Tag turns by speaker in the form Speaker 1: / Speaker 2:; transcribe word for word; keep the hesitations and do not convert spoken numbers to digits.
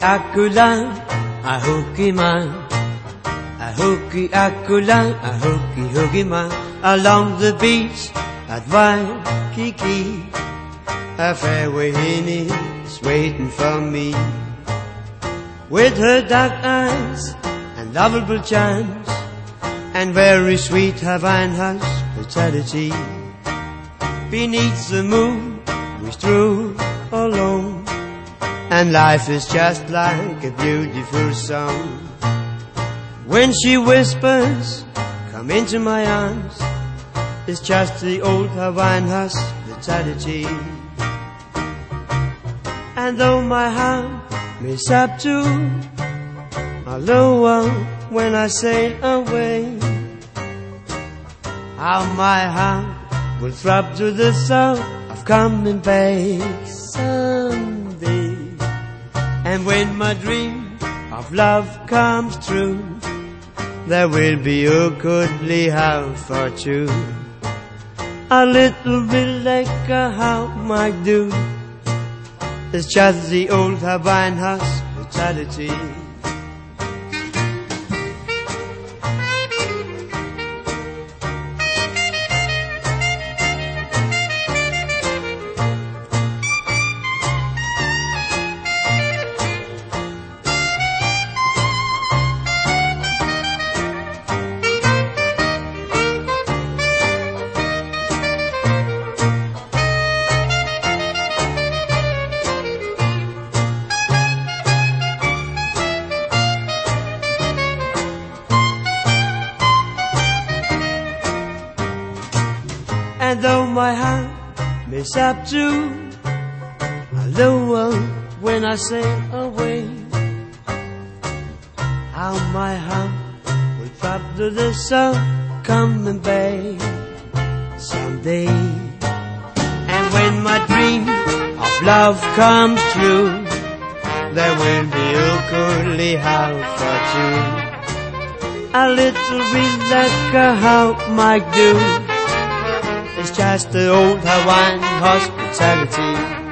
Speaker 1: ako lang, ahuki man. Ahuki ako lang, ahuki huki man. Along the beach at Waikiki, a fair Wahine is waiting for me. With her dark eyes and lovable charms, and very sweet Hawaiian hospitality. Beneath the moon we stroll alone, and life is just like a beautiful song. When she whispers, come into my arms, it's just the old Hawaiian hospitality. And though my heart may subdue a lower when I sail away, how my heart will throb to the thought of coming back someday. And when my dream of love comes true, there will be a goodly house for two, a little bit like a house might do. It's just the old Hawaiian hospitality. And though my heart may subdue a lower when I sail away, how my heart will throb to the sun coming back someday. And when my dream of love comes true, there will be a goodly house for two, a little bit like a house might do. It's just the old Hawaiian hospitality.